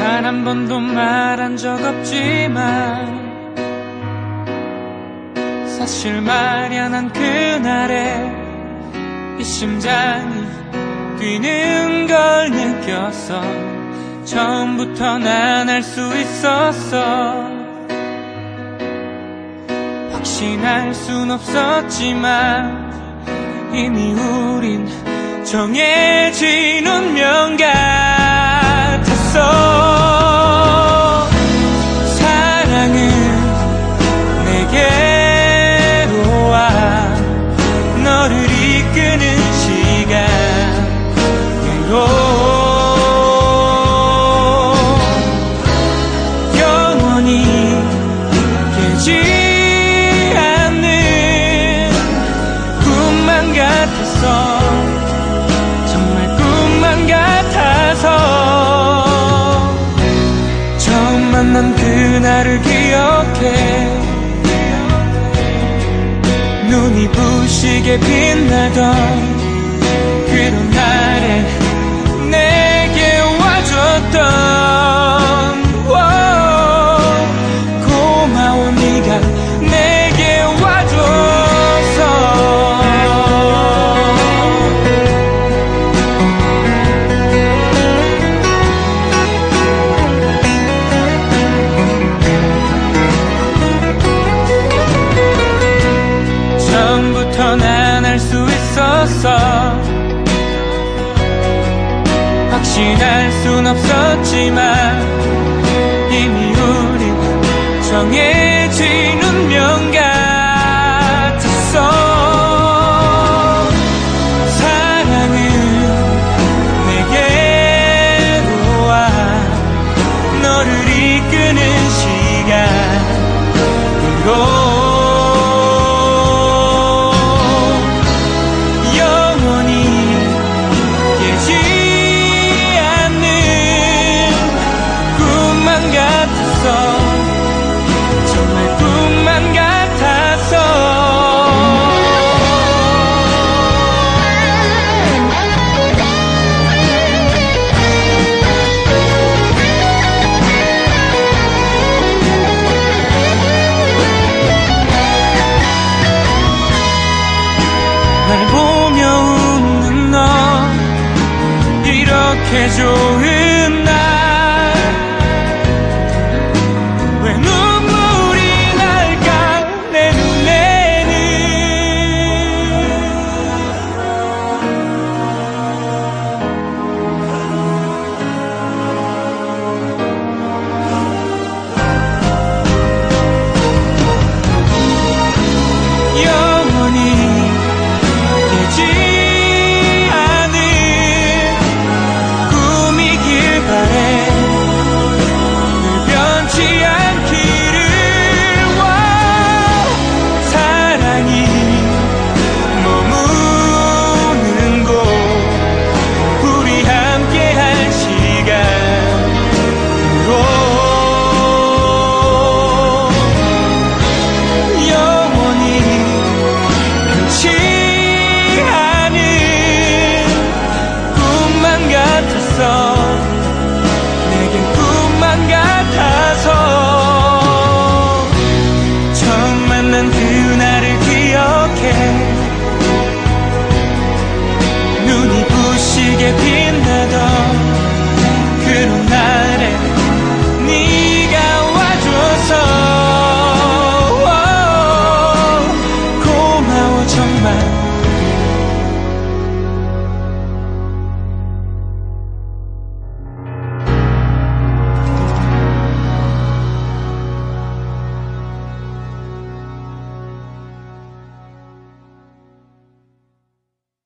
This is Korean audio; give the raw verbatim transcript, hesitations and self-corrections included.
단 한 번도 말한 적 없지만 사실 말야 난 그날에 이 심장이 뛰는 걸 느꼈어. 처음부터 난 알 수 있었어. 확신할 순 없었지만 이미 우린 정해진 운명 같았어. 사랑은 내게로 와 너를 이끄는 시간으로 영원히 깨지 정말 꿈만 같아서 처음 만난 그날을 기억해. 눈이 부시게 빛나던 그런 날에 내게 와줬던 고마워 네가 내게 와줘서. 처음부터 난 알 수 있었어. 확신할 순 없었지만 이미 우린 정해진 운명 같았어. 사랑은 내게로 와 너를 이끄는 시간으로 정말 꿈만 같았어. 날 보며 웃는 너 이렇게 좋은